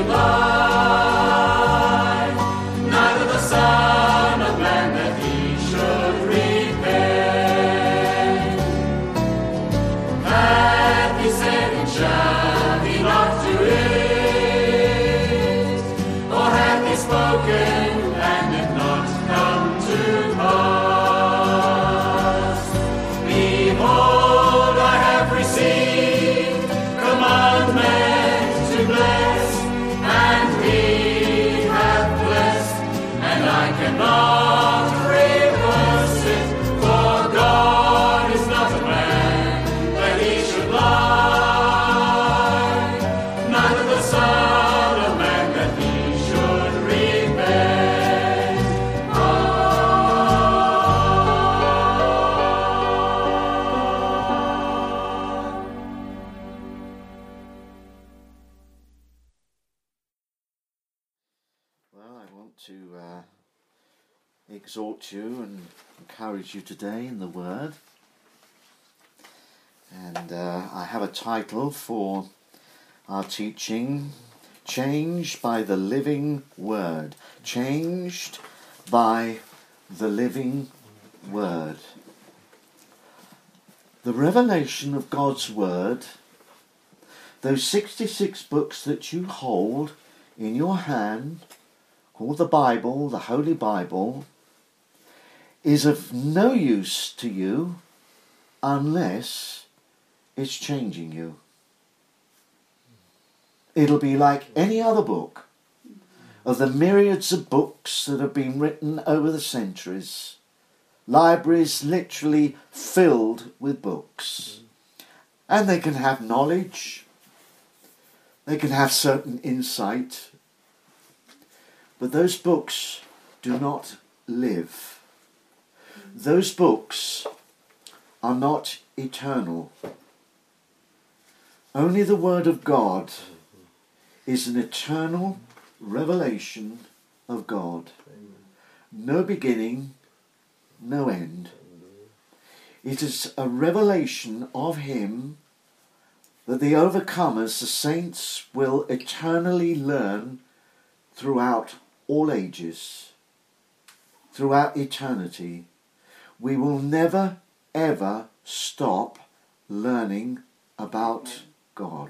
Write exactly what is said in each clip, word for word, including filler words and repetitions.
should lie, neither the Son of Man that he should repent. Hath he said, and shall he not do it? Or hath he spoken, and it not come to pass? Behold, I have received commandment to bless, and he hath blessed, and I cannot reverse it, for God is not a man that he should lie, neither the Son of Man that he should repent. Well, I want to uh, exhort you and encourage you today in the Word. And uh, I have a title for our teaching, Changed by the Living Word. Changed by the Living Word. The revelation of God's Word, those sixty-six books that you hold in your hand, called the Bible, the Holy Bible, is of no use to you unless it's changing you. It'll be like any other book of the myriads of books that have been written over the centuries. Libraries literally filled with books. And they can have knowledge. They can have certain insight. But those books do not live. Those books are not eternal. Only the Word of God is an eternal revelation of God. No beginning, no end. It is a revelation of Him that the overcomers, the saints, will eternally learn throughout all ages, throughout eternity. We will never, ever stop learning about God.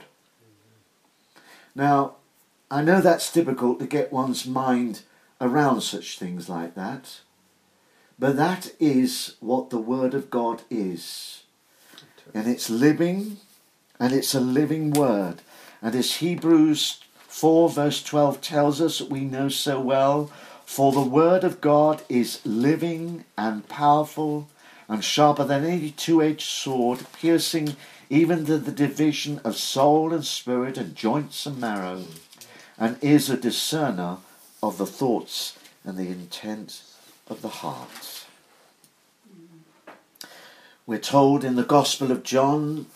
Now, I know that's difficult to get one's mind around such things like that, but that is what the Word of God is. And it's living, and it's a living Word. And as Hebrews four verse twelve tells us, that we know so well, for the Word of God is living and powerful and sharper than any two-edged sword, piercing even to the division of soul and spirit and joints and marrow, and is a discerner of the thoughts and the intent of the heart. We're told in the Gospel of John,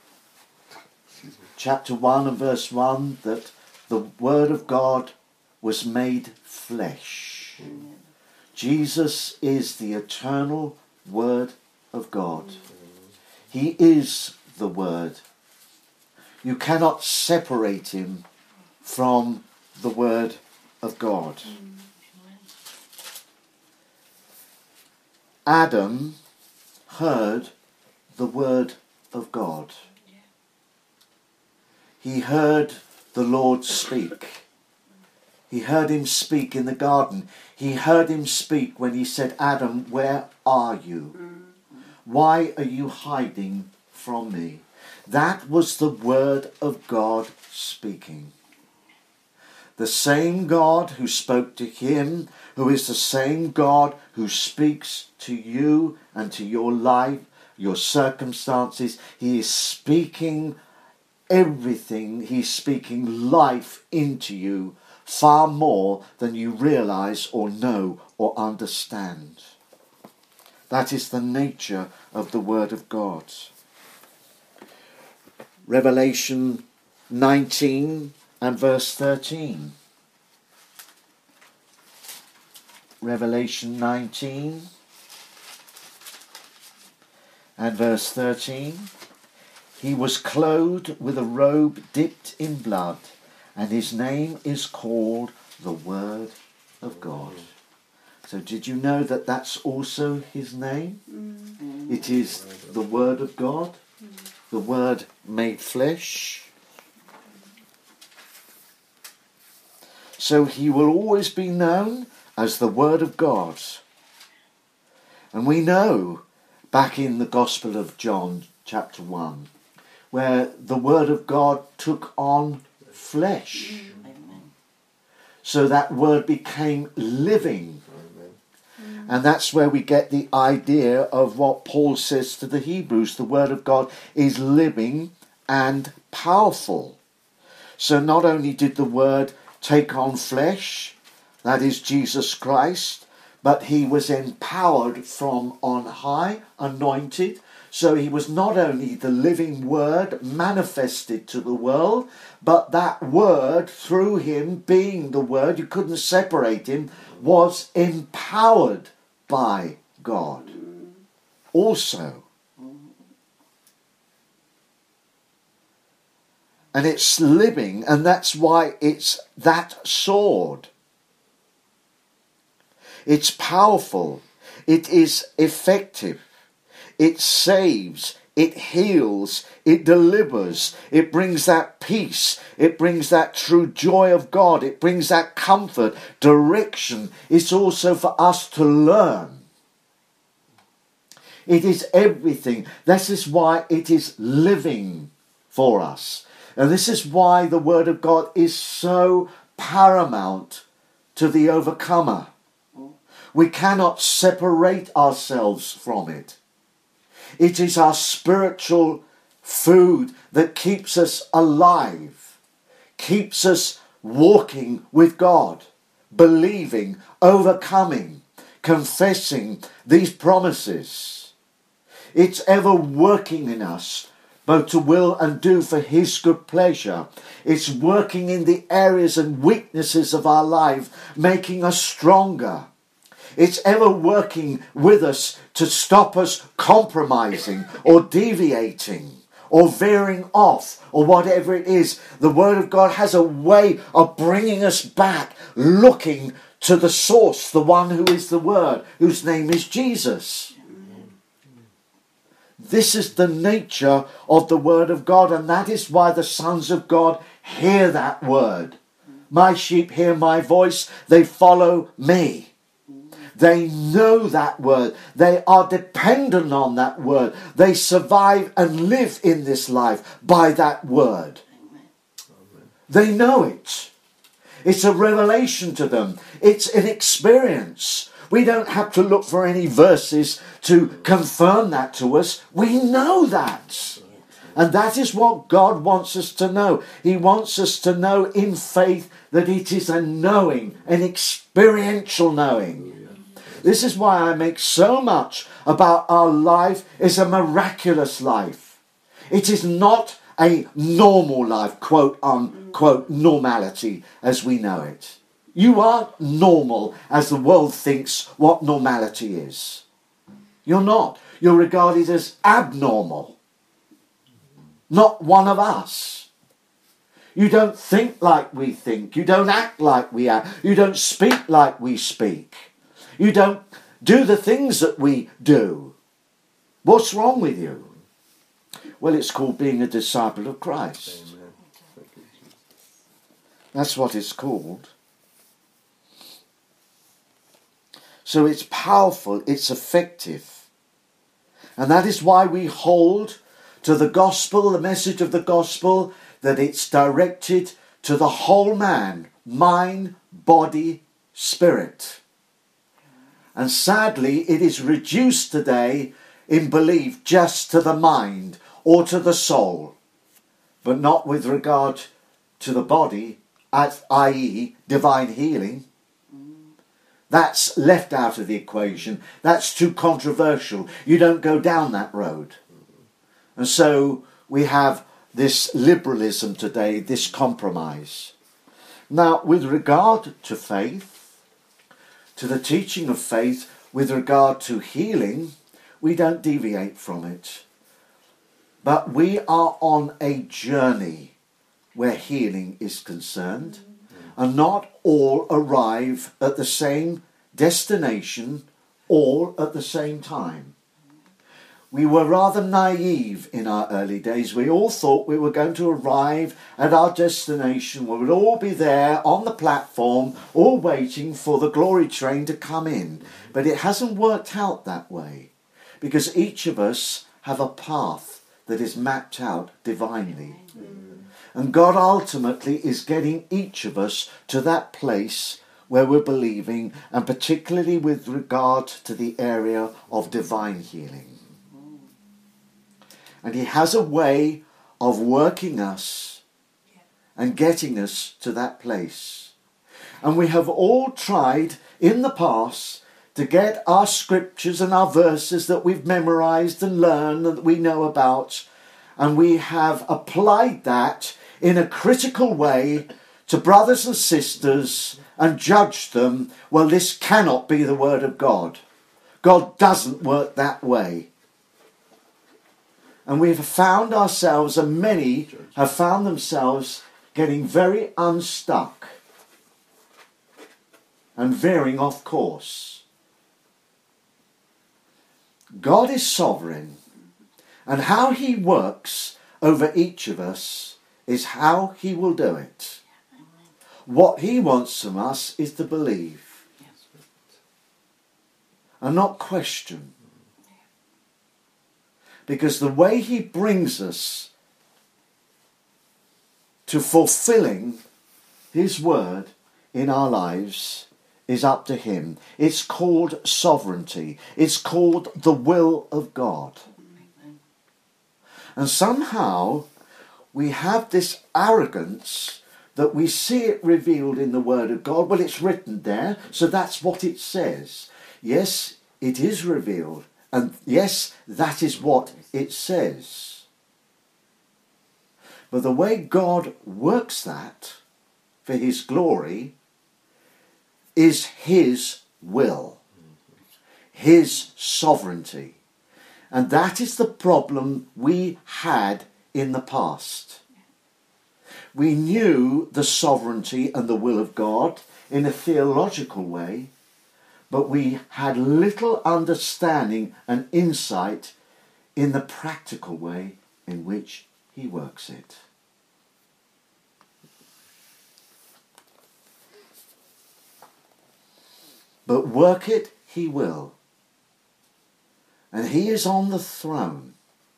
chapter one and verse one, that the Word of God was made flesh. Jesus is the eternal Word of God. He is the Word. You cannot separate Him from the Word of God. Adam heard the Word of God. He heard the Lord speak. He heard Him speak in the garden. He heard Him speak when He said, Adam, where are you? Why are you hiding from me? That was the Word of God speaking. The same God who spoke to him, who is the same God who speaks to you and to your life, your circumstances. He is speaking everything. He's speaking life into you far more than you realize or know or understand. That is the nature of the Word of God. Revelation nineteen and verse thirteen. Revelation nineteen and verse thirteen. He was clothed with a robe dipped in blood, And his name is called the Word of God. So did you know that that's also his name? Mm. It is the Word of God, mm. the Word made flesh. So he will always be known as the Word of God. And we know back in the Gospel of John chapter one, where the Word of God took on flesh. Amen. So that Word became living. Amen. And that's where we get the idea of what Paul says to the Hebrews. The Word of God is living and powerful. So not only did the Word take on flesh, that is Jesus Christ, but he was empowered from on high, anointed. So he was not only the living Word manifested to the world, but that Word, through him being the Word, you couldn't separate him, was empowered by God also. And it's living, and that's why it's that sword. It's powerful. It is effective. It saves. It heals. It delivers. It brings that peace. It brings that true joy of God. It brings that comfort, direction. It's also for us to learn. It is everything. This is why it is living for us. And this is why the Word of God is so paramount to the overcomer. We cannot separate ourselves from it. It is our spiritual food that keeps us alive, keeps us walking with God, believing, overcoming, confessing these promises. It's ever working in us, both to will and do for his good pleasure. It's working in the areas and weaknesses of our life, making us stronger. It's ever working with us to stop us compromising or deviating or veering off or whatever it is. The Word of God has a way of bringing us back, looking to the source, the one who is the Word, whose name is Jesus. This is the nature of the Word of God, and that is why the sons of God hear that Word. My sheep hear my voice, they follow me. They know that Word. They are dependent on that Word. They survive and live in this life by that Word. Amen. They know it. It's a revelation to them. It's an experience. We don't have to look for any verses to confirm that to us. We know that. And that is what God wants us to know. He wants us to know in faith that it is a knowing, an experiential knowing. This is why I make so much about our life is a miraculous life. It is not a normal life, quote unquote, normality as we know it. You aren't normal as the world thinks what normality is. You're not. You're regarded as abnormal. Not one of us. You don't think like we think. You don't act like we act. You don't speak like we speak. You don't do the things that we do. What's wrong with you? Well, it's called being a disciple of Christ. Amen. That's what it's called. So it's powerful, it's effective. And that is why we hold to the gospel, the message of the gospel, that it's directed to the whole man, mind, body, spirit. And sadly, it is reduced today in belief just to the mind or to the soul, but not with regard to the body, that is divine healing. That's left out of the equation. That's too controversial. You don't go down that road. And so we have this liberalism today, this compromise. Now, with regard to faith, to the teaching of faith, with regard to healing, we don't deviate from it. But we are on a journey where healing is concerned, and not all arrive at the same destination all at the same time. We were rather naive in our early days. We all thought we were going to arrive at our destination. We would all be there on the platform, all waiting for the glory train to come in. But it hasn't worked out that way, because each of us have a path that is mapped out divinely. And God ultimately is getting each of us to that place where we're believing, and particularly with regard to the area of divine healing. And he has a way of working us and getting us to that place. And we have all tried in the past to get our scriptures and our verses that we've memorized and learned and that we know about, and we have applied that in a critical way to brothers and sisters and judged them. Well, this cannot be the word of God. God doesn't work that way. And we've found ourselves, and many have found themselves, getting very unstuck and veering off course. God is sovereign, and how he works over each of us is how he will do it. What he wants from us is to believe and not question. Because the way he brings us to fulfilling his word in our lives is up to him. It's called sovereignty. It's called the will of God. And somehow we have this arrogance that we see it revealed in the word of God. Well, it's written there, so that's what it says. Yes, it is revealed. And yes, that is what it says. But the way God works that for his glory is his will, his sovereignty. And that is the problem we had in the past. We knew the sovereignty and the will of God in a theological way, but we had little understanding and insight in the practical way in which he works it. But work it he will. And he is on the throne.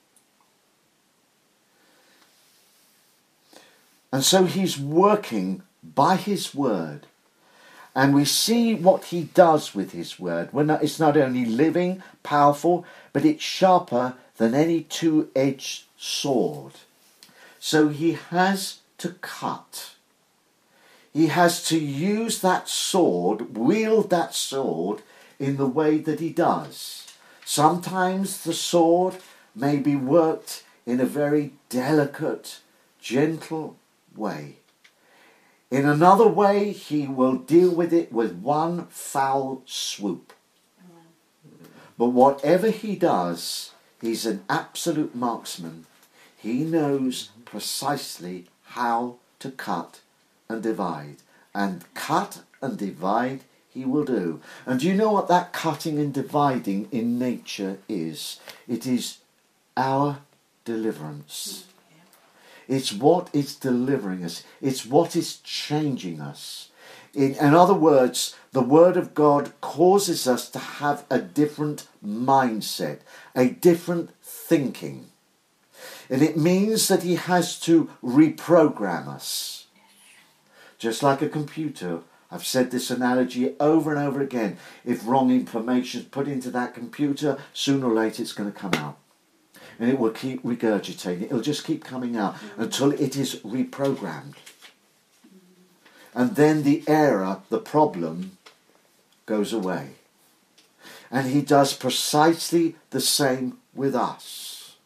And so he's working by his word. And we see what he does with his word. When it's not only living, powerful, but it's sharper than any two-edged sword. So he has to cut. He has to use that sword, wield that sword in the way that he does. Sometimes the sword may be worked in a very delicate, gentle way. In another way, he will deal with it with one foul swoop. But whatever he does, he's an absolute marksman. He knows precisely how to cut and divide. And cut and divide he will do. And do you know what that cutting and dividing in nature is? It is our deliverance. It's what is delivering us. It's what is changing us. In, in other words, the Word of God causes us to have a different mindset, a different thinking. And it means that he has to reprogram us. Just like a computer. I've said this analogy over and over again. If wrong information is put into that computer, sooner or later it's going to come out. And it will keep regurgitating. It'll just keep coming out until it is reprogrammed. And then the error, the problem, goes away. And he does precisely the same with us.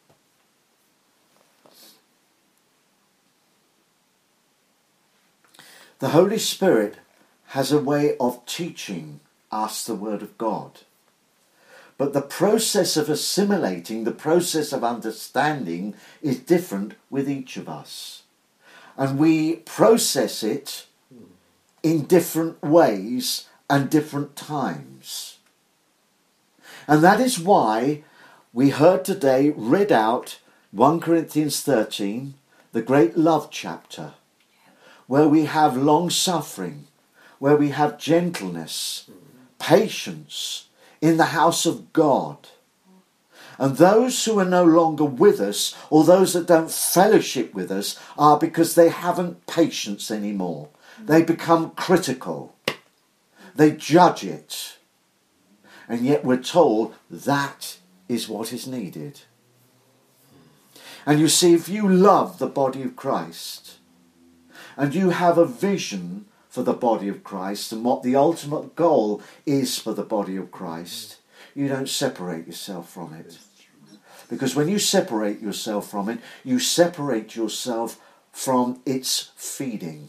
The Holy Spirit has a way of teaching us the Word of God. But the process of assimilating, the process of understanding is different with each of us. and we process it in different ways and different times. And that is why we heard today read out First Corinthians thirteen, the great love chapter, where we have long suffering, where we have gentleness, patience in the house of God. And those who are no longer with us, or those that don't fellowship with us, are because they haven't patience anymore. They become critical. They judge it. And yet we're told that is what is needed. And you see, if you love the body of Christ, and you have a vision for the body of Christ and what the ultimate goal is for the body of Christ, you don't separate yourself from it. Because when you separate yourself from it, you separate yourself from its feeding.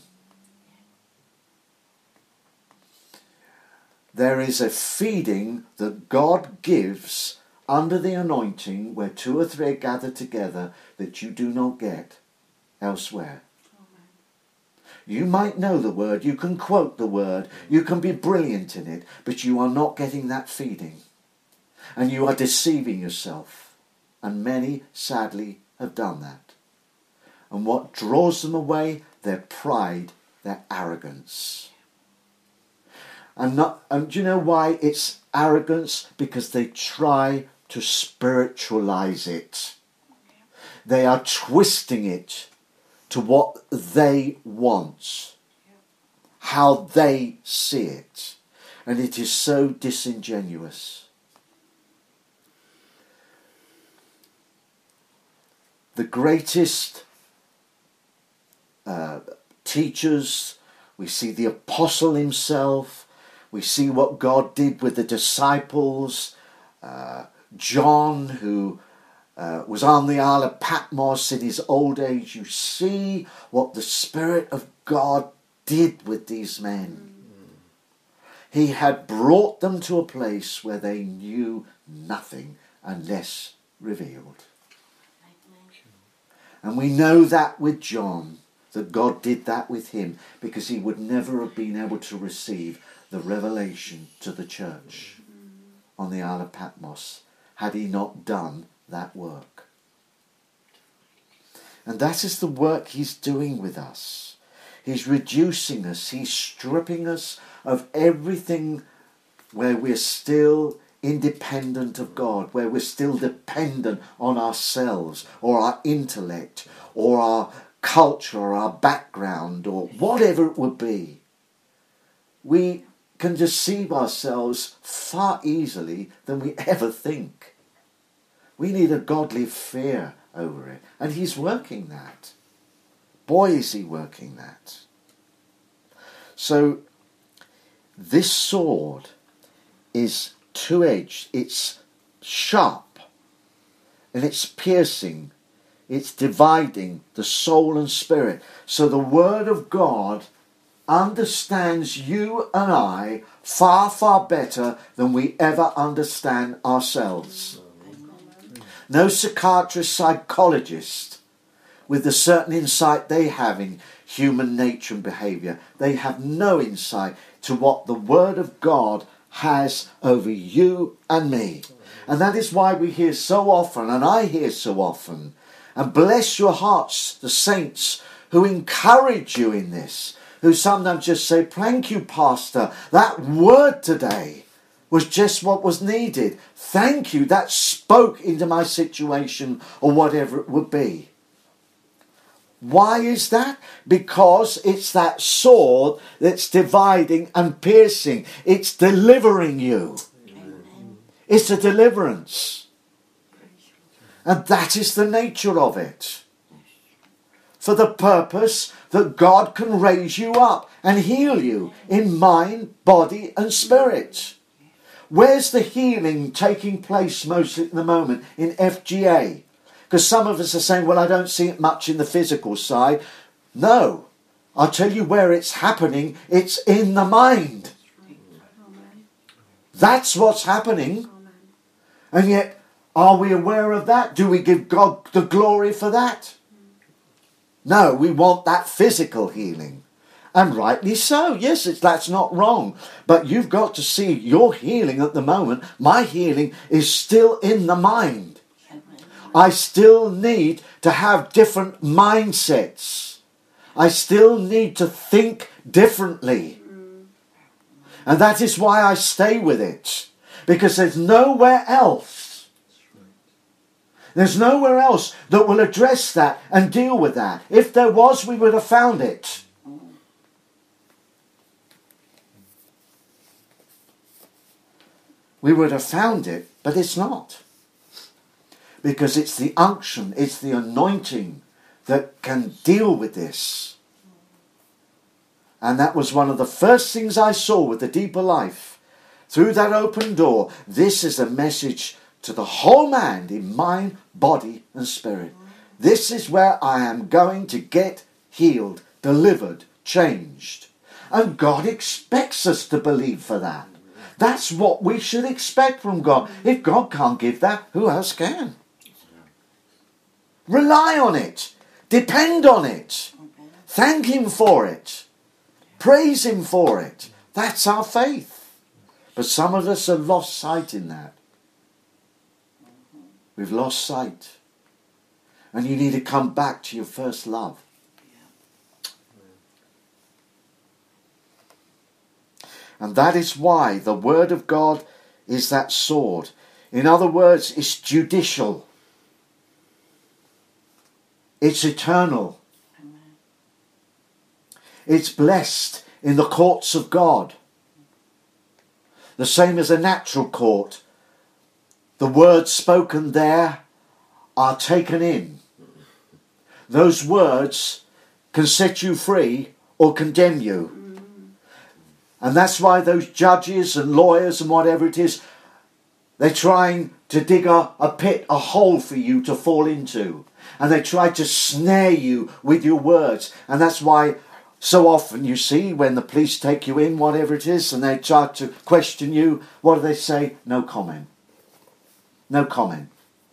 There is a feeding that God gives under the anointing where two or three are gathered together that you do not get elsewhere. You might know the word, you can quote the word, you can be brilliant in it, but you are not getting that feeding. And you are deceiving yourself. And many, sadly, have done that. And what draws them away? Their pride, their arrogance. And, not, and do you know why it's arrogance? Because they try to spiritualize it. They are twisting it to what they want, how they see it. And it is so disingenuous. The greatest uh, teachers, we see the apostle himself, we see what God did with the disciples, uh, John, who uh, was on the Isle of Patmos in his old age. You see what the Spirit of God did with these men. He had brought them to a place where they knew nothing unless revealed. And we know that with John, that God did that with him, because he would never have been able to receive the revelation to the church on the Isle of Patmos had he not done that work. And that is the work he's doing with us. He's reducing us, he's stripping us of everything where we're still independent of God, where we're still dependent on ourselves or our intellect or our culture or our background or whatever it would be. We can deceive ourselves far easily than we ever think. We need a godly fear over it, and he's working that. Boy, is he working that. So this sword is two-edged, it's sharp, and it's piercing, it's dividing the soul and spirit. So the Word of God understands you and I far, far better than we ever understand ourselves. No psychiatrist, psychologist, with the certain insight they have in human nature and behaviour, they have no insight to what the Word of God has over you and me. And that is why we hear so often, and I hear so often, and bless your hearts, the saints who encourage you in this, who sometimes just say, thank you, Pastor, that word today was just what was needed. Thank you, that spoke into my situation, or whatever it would be. Why is that? Because it's that sword that's dividing and piercing. It's delivering you. Amen. It's a deliverance. And that is the nature of it. For the purpose that God can raise you up and heal you in mind, body and spirit. Where's the healing taking place most at the moment? In F G A. Because some of us are saying, well, I don't see it much in the physical side. No, I'll tell you where it's happening. It's in the mind. That's what's happening. And yet, are we aware of that? Do we give God the glory for that? No, we want that physical healing. And rightly so. Yes, it's, that's not wrong. But you've got to see your healing at the moment. My healing is still in the mind. I still need to have different mindsets. I still need to think differently. And that is why I stay with it. Because there's nowhere else. There's nowhere else that will address that and deal with that. If there was, we would have found it. We would have found it, but it's not. Because it's the unction, it's the anointing that can deal with this. And that was one of the first things I saw with the Deeper Life. Through that open door, this is a message to the whole man in mind, body and spirit. This is where I am going to get healed, delivered, changed. And God expects us to believe for that. That's what we should expect from God. If God can't give that, who else can? Rely on it. Depend on it. Thank Him for it. Praise Him for it. That's our faith. But some of us have lost sight in that. We've lost sight. And you need to come back to your first love. And that is why the Word of God is that sword. In other words, it's judicial. It's eternal. It's blessed in the courts of God. The same as a natural court. The words spoken there are taken in. Those words can set you free or condemn you. And that's why those judges and lawyers and whatever it is, they're trying to dig a, a pit, a hole for you to fall into. And they try to snare you with your words. And that's why so often you see when the police take you in, whatever it is, and they try to question you, what do they say? No comment. No comment.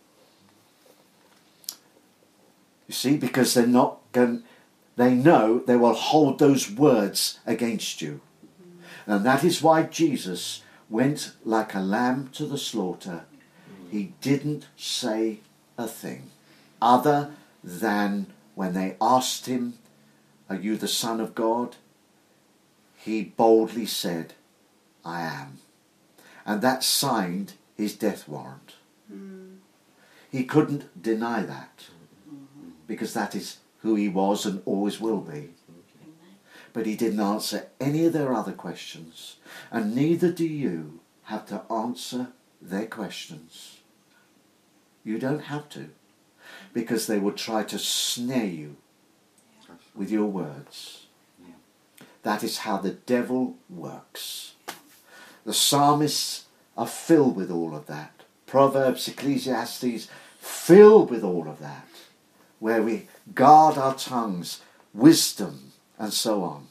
You see, because they're not going, they know they will hold those words against you. And that is why Jesus went like a lamb to the slaughter. He didn't say a thing other than when they asked him, "Are you the Son of God?" He boldly said, "I am." And that signed his death warrant. Mm. He couldn't deny that because that is who he was and always will be. But he didn't answer any of their other questions. And neither do you have to answer their questions. You don't have to. Because they will try to snare you with your words. That is how the devil works. The psalmists are filled with all of that. Proverbs, Ecclesiastes, filled with all of that. Where we guard our tongues, wisdom, and so on.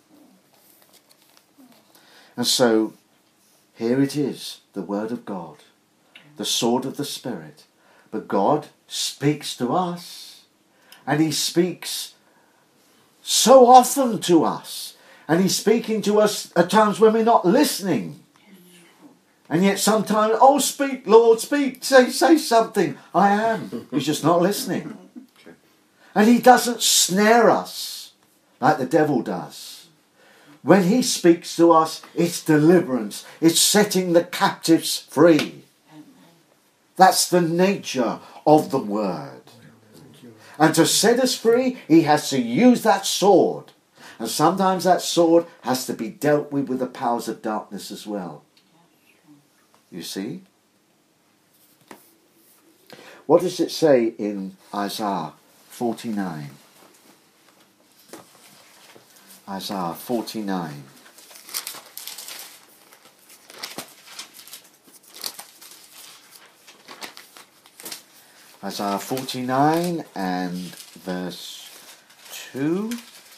And so, here it is, the Word of God, the sword of the Spirit. But God speaks to us, and He speaks so often to us, and He's speaking to us at times when we're not listening. And yet sometimes, oh, speak, Lord, speak, say, say something. I am. He's just not listening. And He doesn't snare us like the devil does. When He speaks to us, it's deliverance. It's setting the captives free. That's the nature of the Word. And to set us free, He has to use that sword. And sometimes that sword has to be dealt with with the powers of darkness as well. You see? What does it say in Isaiah forty-nine? Isaiah forty-nine. Isaiah forty-nine and verse two.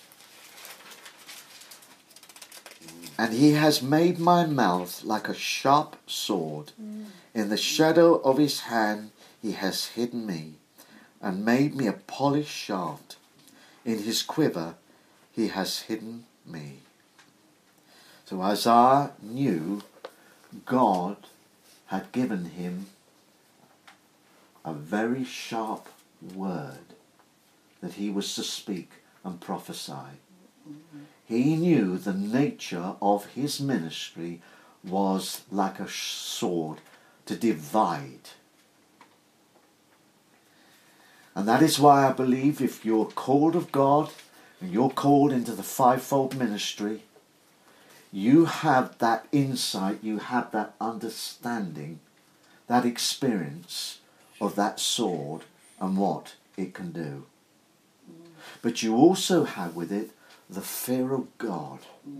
And He has made my mouth like a sharp sword. Mm. In the shadow of His hand He has hidden me, and made me a polished shaft. In his quiver he has hidden me. So Isaiah knew God had given him a very sharp word that he was to speak and prophesy. Mm-hmm. He knew the nature of his ministry was like a sword to divide. And that is why I believe if you're called of God and you're called into the fivefold ministry, you have that insight, you have that understanding, that experience of that sword and what it can do. But you also have with it the fear of God,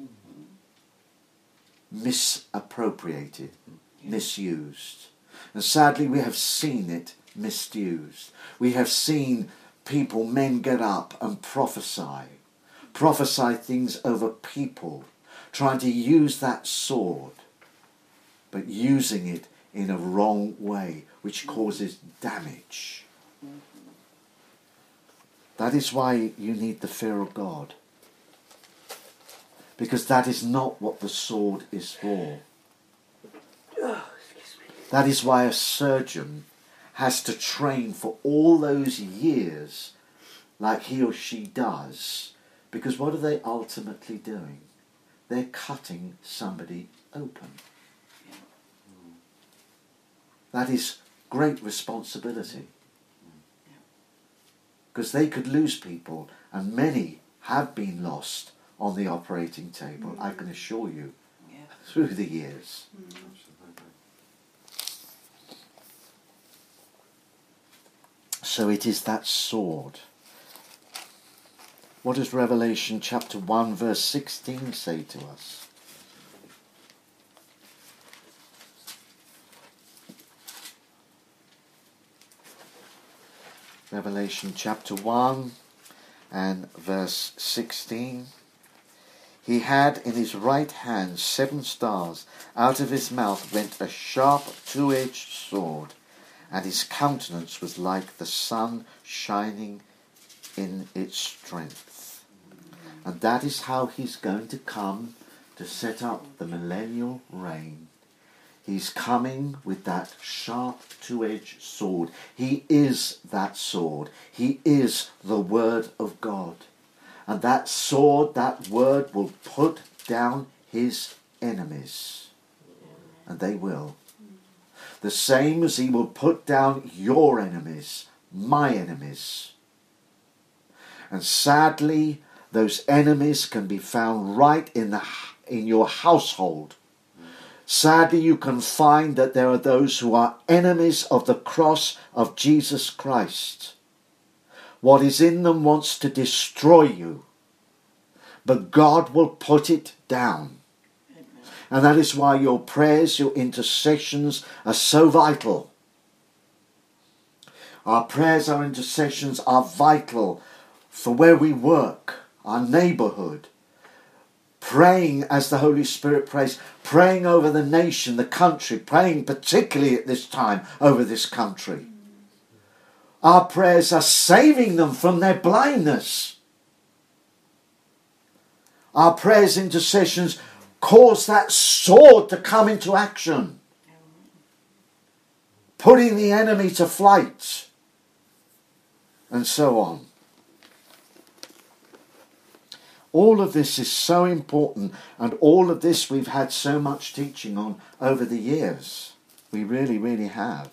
misappropriated, misused. And sadly we have seen it misused. We have seen people, men get up and prophesy, prophesy things over people, trying to use that sword, but using it in a wrong way, which causes damage. That is why you need the fear of God. Because that is not what the sword is for. That is why a surgeon has to train for all those years like he or she does. Because what are they ultimately doing? They're cutting somebody open. That is great responsibility. Because they could lose people, and many have been lost on the operating table, mm. I can assure you, yeah. through the years. Mm. So it is that sword. What does Revelation chapter one verse sixteen say to us? Revelation chapter one and verse sixteen. He had in his right hand seven stars. Out of his mouth went a sharp two-edged sword, and his countenance was like the sun shining in its strength. And that is how he's going to come to set up the millennial reign. He's coming with that sharp two-edged sword. He is that sword. He is the Word of God. And that sword, that word, will put down his enemies. And they will. The same as he will put down your enemies, my enemies. And sadly, those enemies can be found right in the in your household. Sadly, you can find that there are those who are enemies of the cross of Jesus Christ. What is in them wants to destroy you, but God will put it down. Amen. And that is why your prayers, your intercessions are so vital. Our prayers, our intercessions are vital for where we work, our neighbourhood. Praying as the Holy Spirit prays, praying over the nation, the country, praying particularly at this time over this country. Our prayers are saving them from their blindness. Our prayers, intercessions cause that sword to come into action, putting the enemy to flight, and so on. All of this is so important, and all of this we've had so much teaching on over the years. We really, really have.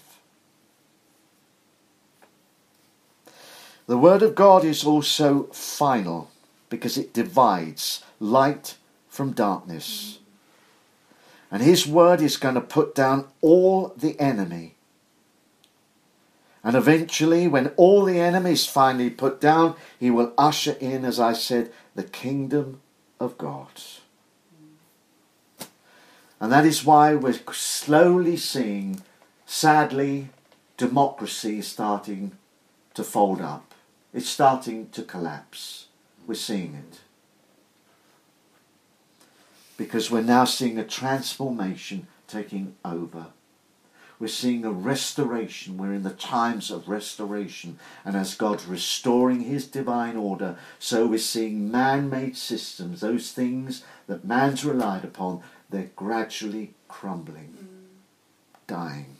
The Word of God is also final because it divides light from darkness. And His Word is going to put down all the enemy. And eventually, when all the enemy is finally put down, He will usher in, as I said, the kingdom of God. And that is why we're slowly seeing, sadly, democracy is starting to fold up. It's starting to collapse. We're seeing it. Because we're now seeing a transformation taking over. we're seeing a restoration. We're in the times of restoration. And as God's restoring his divine order, so we're seeing man-made systems, those things that man's relied upon, they're gradually crumbling, mm. dying.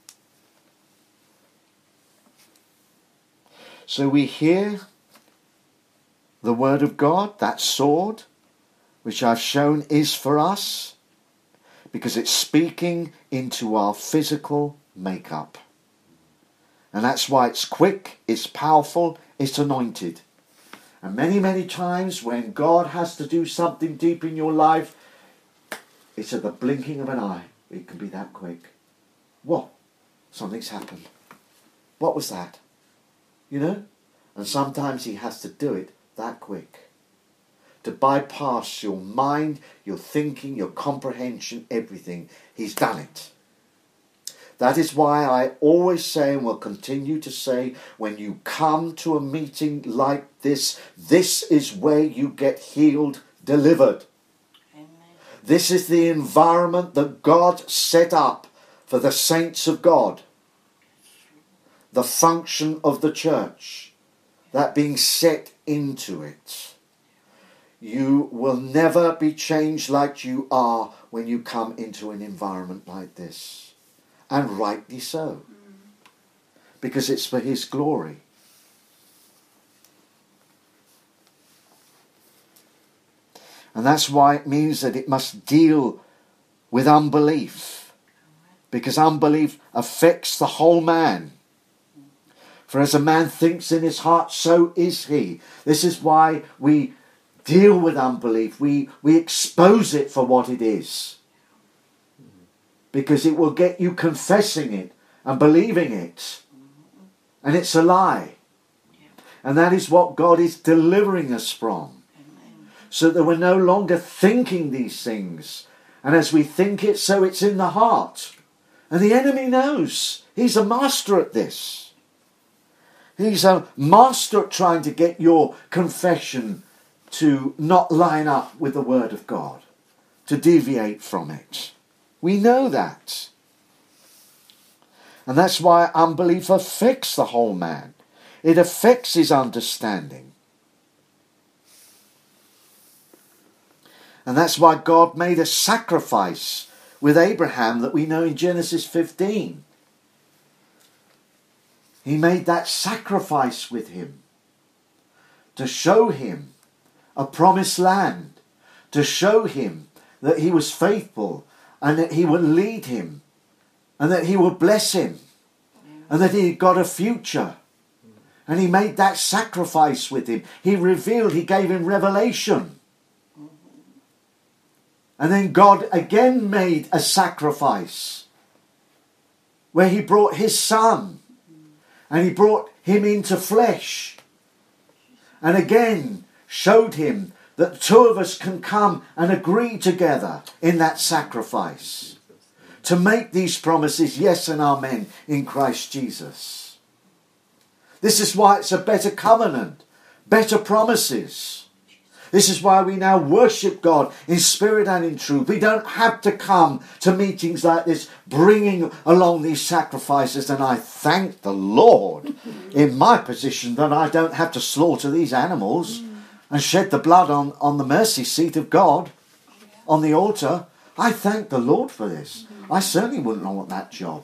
So we hear the word of God, that sword, which I've shown is for us, because it's speaking into our physical makeup. And that's why it's quick, it's powerful, it's anointed. And many, many times when God has to do something deep in your life, it's at the blinking of an eye. It can be that quick. What? Something's happened. What was that? You know? And sometimes he has to do it that quick. To bypass your mind, your thinking, your comprehension, everything. He's done it. That is why I always say and will continue to say, when you come to a meeting like this, this is where you get healed, delivered. Amen. This is the environment that God set up for the saints of God. The function of the church, that being set into it. You will never be changed like you are when you come into an environment like this. And rightly so. Because it's for his glory. And that's why it means that it must deal with unbelief. Because unbelief affects the whole man. For as a man thinks in his heart, so is he. This is why we deal with unbelief. We, we expose it for what it is. Because it will get you confessing it and believing it. And it's a lie. And that is what God is delivering us from. So that we're no longer thinking these things. And as we think it, so it's in the heart. And the enemy knows. He's a master at this. He's a master at trying to get your confession to not line up with the word of God, to deviate from it. We know that. And that's why unbelief affects the whole man. It affects his understanding. And that's why God made a sacrifice with Abraham that we know in Genesis fifteen. He made that sacrifice with him to show him a promised land, to show him that he was faithful and that he would lead him and that he would bless him and that he got a future. And he made that sacrifice with him. He revealed, he gave him revelation. And then God again made a sacrifice where he brought his son and he brought him into flesh and again showed him that the two of us can come and agree together in that sacrifice to make these promises, yes and amen, in Christ Jesus. This is why it's a better covenant, better promises. This is why we now worship God in spirit and in truth. We don't have to come to meetings like this bringing along these sacrifices. And I thank the Lord in my position that I don't have to slaughter these animals and shed the blood on, on the mercy seat of God, on the altar. I thank the Lord for this. I certainly wouldn't want that job.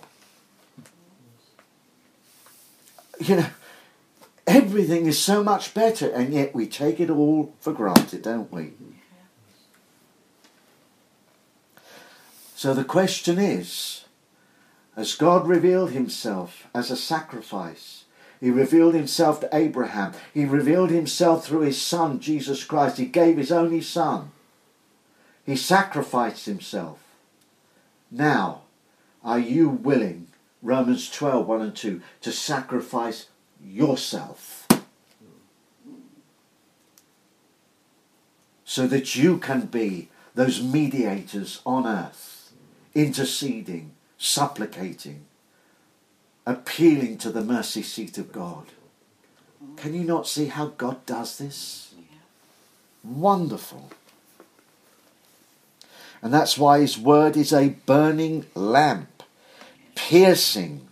You know, everything is so much better, and yet we take it all for granted, don't we? So the question is, as God revealed himself as a sacrifice, he revealed himself to Abraham, he revealed himself through his son, Jesus Christ. He gave his only son. He sacrificed himself. Now, are you willing, Romans twelve, one and two, to sacrifice yourself so that you can be those mediators on earth, interceding, supplicating, appealing to the mercy seat of God? Can you not see how God does this? Wonderful. And that's why his word is a burning lamp, piercing.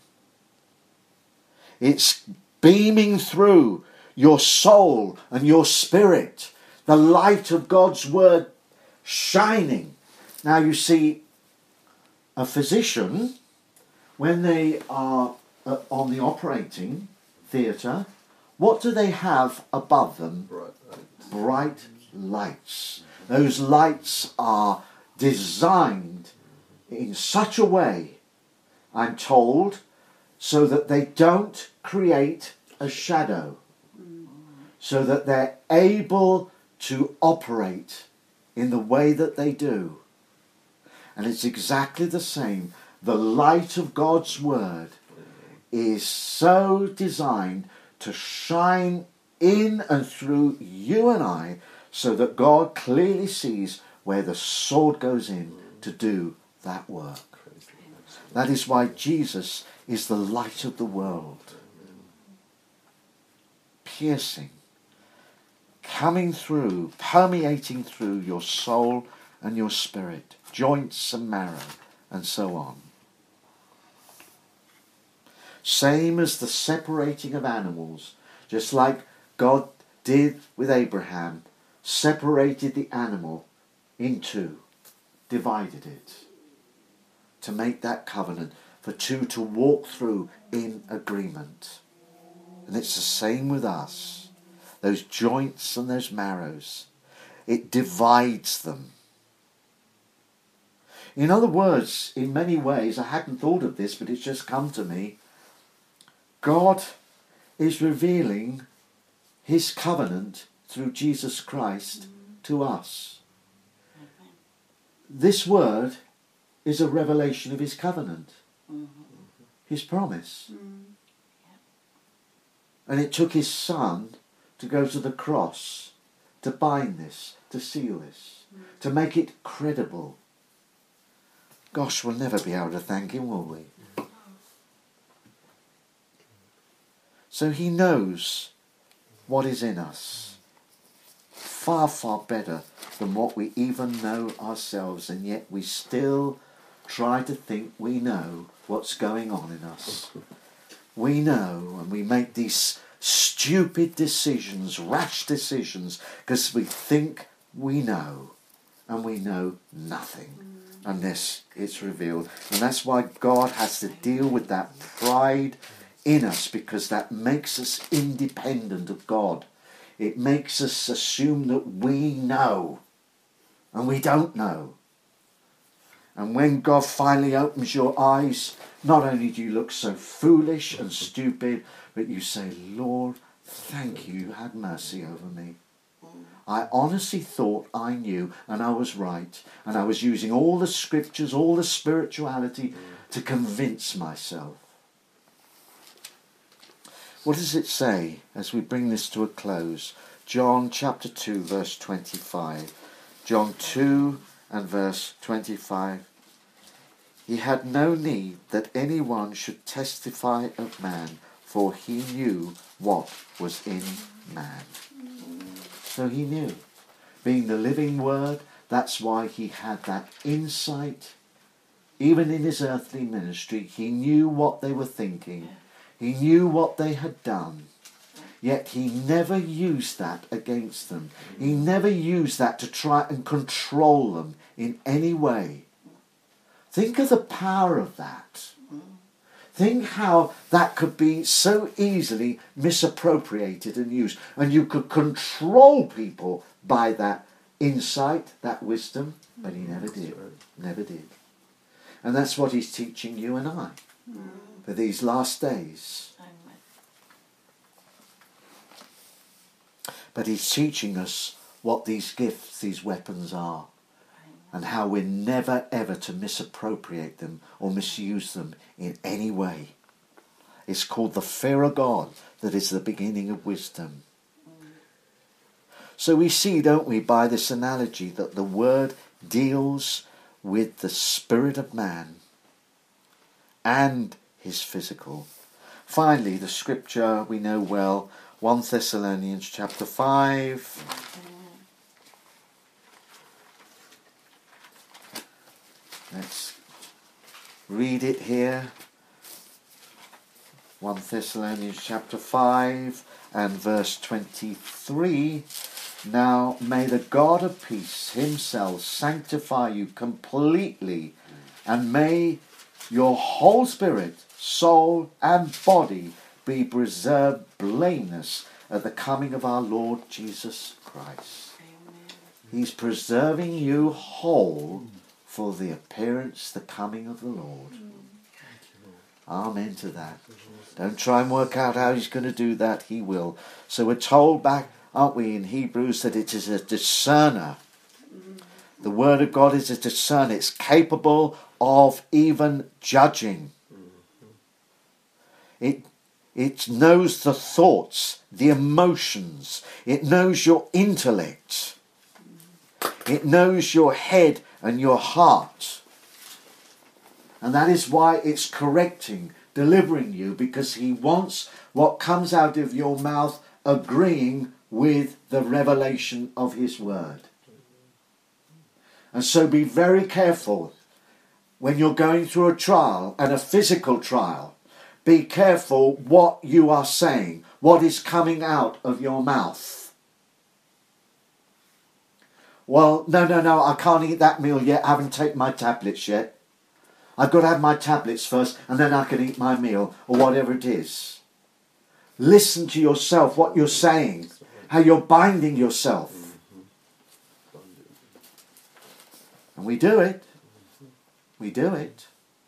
It's beaming through your soul and your spirit. The light of God's word shining. Now you see, a physician, when they are uh, on the operating theatre, what do they have above them? Bright lights. Bright lights. Those lights are designed in such a way, I'm told, so that they don't create a shadow, so that they're able to operate in the way that they do. And it's exactly the same. The light of God's word is so designed to shine in and through you and I, so that God clearly sees where the sword goes in to do that work. That is why Jesus is the light of the world. Piercing, coming through, permeating through your soul and your spirit, joints and marrow, and so on. Same as the separating of animals, just like God did with Abraham, separated the animal in two, divided it, to make that covenant, for two to walk through in agreement. And it's the same with us. Those joints and those marrows, it divides them. In other words, in many ways, I hadn't thought of this, but it's just come to me, God is revealing his covenant through Jesus Christ to us. This word is a revelation of his covenant, his promise. And it took his son to go to the cross, to bind this, to seal this, to make it credible. Gosh, we'll never be able to thank him, will we? So he knows what is in us. Far, far better than what we even know ourselves, and yet we still try to think we know what's going on in us. We know, and we make these stupid decisions, rash decisions, because we think we know, and we know nothing unless it's revealed. And that's why God has to deal with that pride in us, because that makes us independent of God. It makes us assume that we know, and we don't know. And when God finally opens your eyes, not only do you look so foolish and stupid, but you say, Lord, thank you, you had mercy over me. I honestly thought I knew, and I was right, and I was using all the scriptures, all the spirituality to convince myself. What does it say as we bring this to a close? John chapter two, verse twenty-five. John two and verse twenty-five. He had no need that anyone should testify of man, for he knew what was in man. So he knew. Being the living word, that's why he had that insight. Even in his earthly ministry, he knew what they were thinking. He knew what they had done. Yet he never used that against them. He never used that to try and control them in any way. Think of the power of that. Think how that could be so easily misappropriated and used. And you could control people by that insight, that wisdom. But he never did. Never did. And that's what he's teaching you and I for these last days. But he's teaching us what these gifts, these weapons are, and how we're never ever to misappropriate them or misuse them in any way. It's called the fear of God that is the beginning of wisdom. So we see, don't we, by this analogy, that the word deals with the spirit of man and his physical. Finally, the scripture we know well, First Thessalonians chapter five. Let's read it here. First Thessalonians chapter five and verse twenty-three. Now may the God of peace himself sanctify you completely, and may your whole spirit, soul and body be preserved blameless at the coming of our Lord Jesus Christ. Amen. He's preserving you whole for the appearance, the coming of the Lord. Mm. Amen to that. Don't try and work out how he's going to do that. He will. So we're told back, aren't we, in Hebrews, that it is a discerner. The word of God is a discerner. It's capable of even judging. It, it knows the thoughts, the emotions. It knows your intellect. It knows your head and your heart. And that is why it's correcting, delivering you, because he wants what comes out of your mouth agreeing with the revelation of his word. And so be very careful when you're going through a trial, and a physical trial. Be careful what you are saying, what is coming out of your mouth. Well, no, no, no, I can't eat that meal yet. I haven't taken my tablets yet. I've got to have my tablets first, and then I can eat my meal, or whatever it is. Listen to yourself, what you're saying, how you're binding yourself. And we do it. We do it.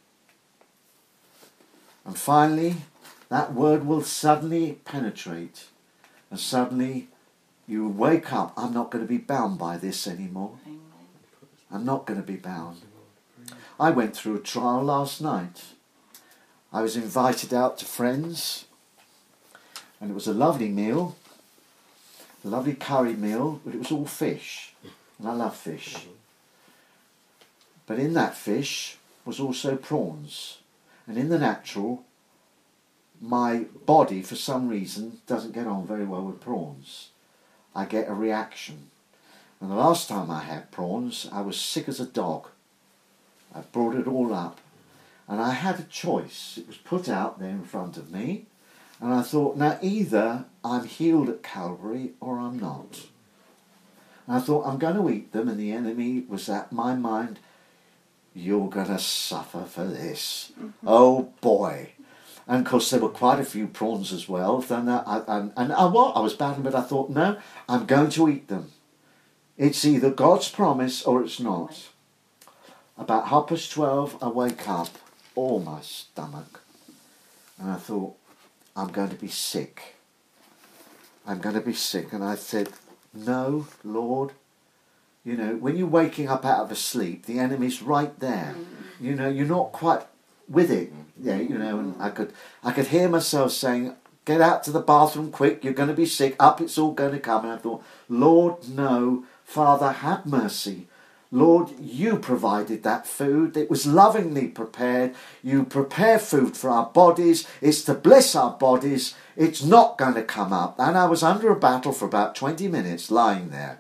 And finally, that word will suddenly penetrate. And suddenly you wake up. I'm not going to be bound by this anymore. I'm not going to be bound. I went through a trial last night. I was invited out to friends, and it was a lovely meal, a lovely curry meal, but it was all fish, and I love fish. But in that fish was also prawns, and in the natural, my body, for some reason, doesn't get on very well with prawns. I get a reaction. And the last time I had prawns, I was sick as a dog. I brought it all up, and I had a choice. It was put out there in front of me, and I thought, now either I'm healed at Calvary or I'm not. And I thought, I'm going to eat them, and the enemy was at my mind, you're going to suffer for this. Mm-hmm. Oh boy. And of course there were quite a few prawns as well. Then I, and, and I, well, I was bad, but I thought, no, I'm going to eat them. It's either God's promise or it's not. About half past twelve, I wake up, all my stomach, and I thought, I'm going to be sick. I'm going to be sick. And I said, no, Lord. You know, when you're waking up out of a sleep, the enemy's right there. You know, you're not quite with it. Yeah, you know, and I could, I could hear myself saying, get out to the bathroom quick, you're going to be sick, up, it's all going to come. And I thought, Lord, no, Father, have mercy. Lord, you provided that food. It was lovingly prepared. You prepare food for our bodies. It's to bless our bodies. It's not going to come up. And I was under a battle for about twenty minutes lying there.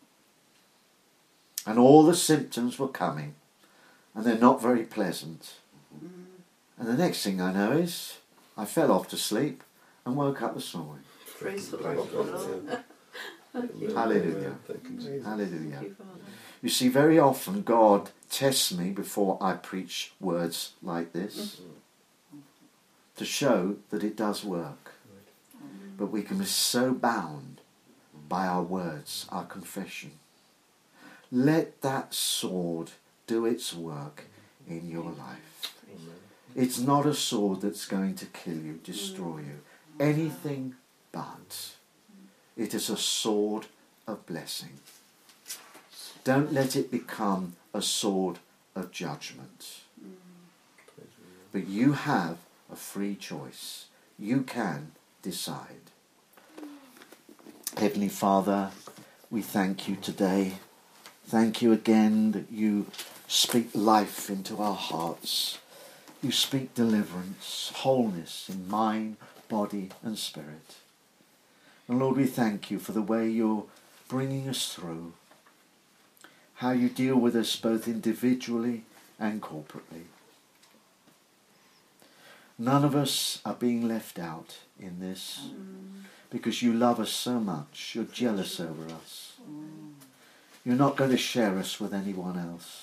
And all the symptoms were coming. And they're not very pleasant. And the next thing I know is I fell off to sleep and woke up this morning. Praise the Lord. Hallelujah. Hallelujah. You see, very often God tests me before I preach words like this to show that it does work. But we can be so bound by our words, our confession. Let that sword do its work in your life. It's not a sword that's going to kill you, destroy you. Anything but. It is a sword of blessing. Don't let it become a sword of judgment. But you have a free choice. You can decide. Heavenly Father, we thank you today. Thank you again that you speak life into our hearts. You speak deliverance, wholeness in mind, body and spirit. And Lord, we thank you for the way you're bringing us through. How you deal with us both individually and corporately. None of us are being left out in this because you love us so much. You're jealous over us. You're not going to share us with anyone else.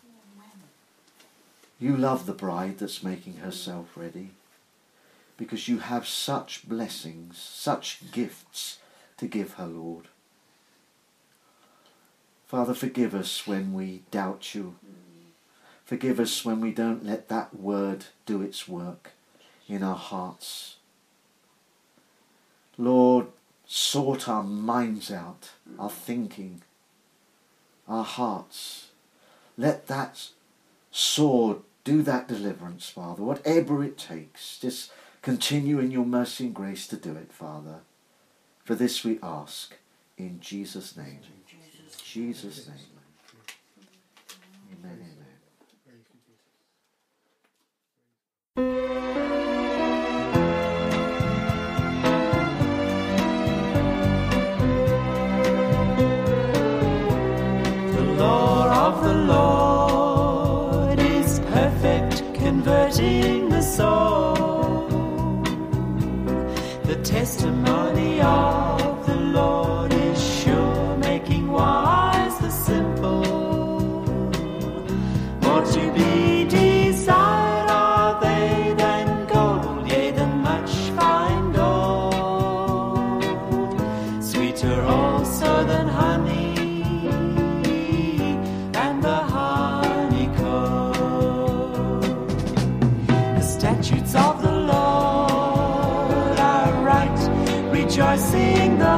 You love the bride that's making herself ready because you have such blessings, such gifts to give her, Lord. Father, forgive us when we doubt you. Forgive us when we don't let that word do its work in our hearts. Lord, sort our minds out, our thinking, our hearts. Let that sword do that deliverance, Father, whatever it takes. Just continue in your mercy and grace to do it, Father. For this we ask in Jesus' name. Jesus' name. Amen, amen. The law of the Lord is perfect, converting the soul. The testimony of the Lord is sure, making wise the simple. More to be desired are they than gold, yea, than much fine gold. Sweeter also than honey, and the honeycomb. The statutes of the Lord are right, rejoicing the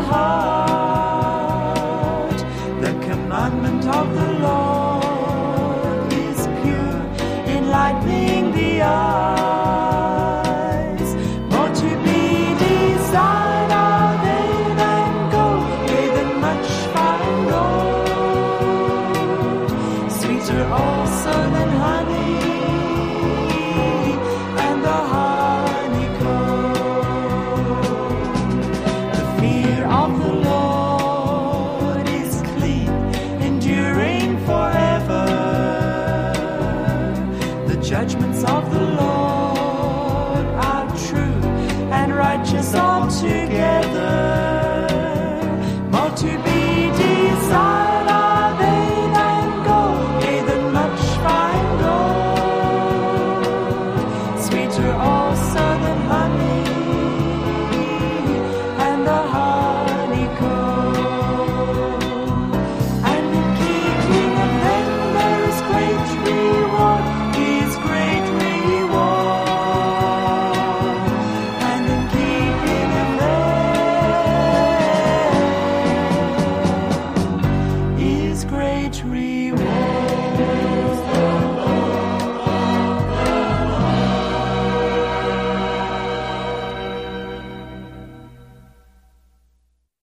heart. The commandment of the Lord is pure, enlightening the eyes. More to be desired are they than gold, yea, than much fine gold. Sweeter also than honey, and the honeycomb. The fear of the Lord is clean, enduring forever. The judgment